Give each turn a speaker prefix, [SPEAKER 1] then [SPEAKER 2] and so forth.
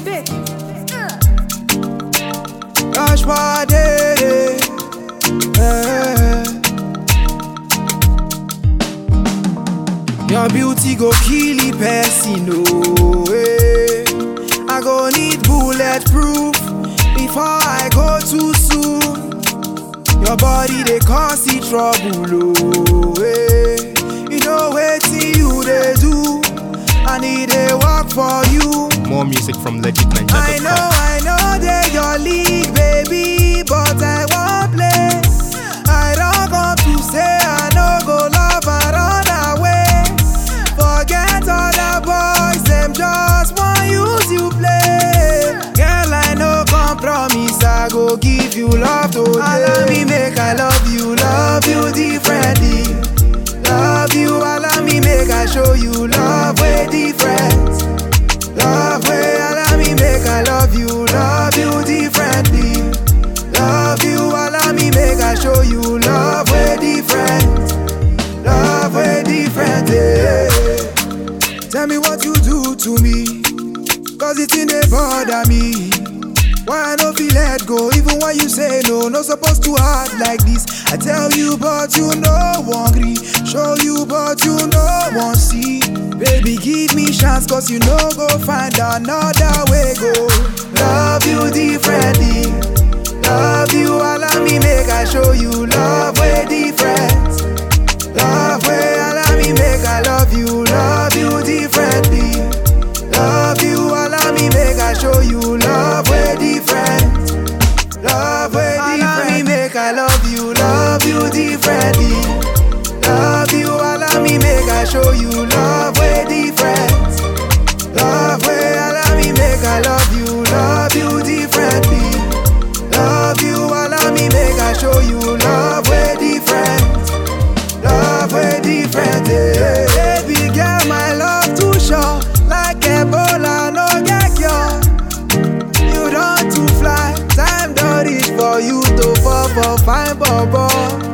[SPEAKER 1] Gosh, what day? Your beauty go kill the person, no way. I go need bulletproof before I go too soon. Your body they cause the trouble, oh way. You know wetin you they do, I need a work for you.
[SPEAKER 2] More music from legitninja.com.
[SPEAKER 1] I know they your league, baby, but I won't play. I don't come to say I no go love and run away. Forget all the boys, them just want use you play. Girl, I no compromise, I go give you love today. Allow me make I love you differently. Love you, allow me make I show you love way different. Love way, allow me make I love you differently. Love you, allow me make I show you love way different. Love way different, yeah. Tell me what you do to me, cause it in they bother me. Why I don't feel let go, even when you say no, not supposed to act like this. I tell you but you no hungry, show you but you no want see. Baby give me chance, cause you no go find another way go. Love you differently, love you, allow me make I show you love way different. Love way, allow me make I love you differently. Love you, allow me make I show you love way different. Love way different. Allow me make I love you differently. Love you, allow me make I show you love way different. Love way, allow me make I love you differently. Love you, allow me make I show you love way different. Love way different, yeah. Baby girl, my love too short, like Ebola, no get cure. You don't to fly, time don't reach for you to fall for fine bobo.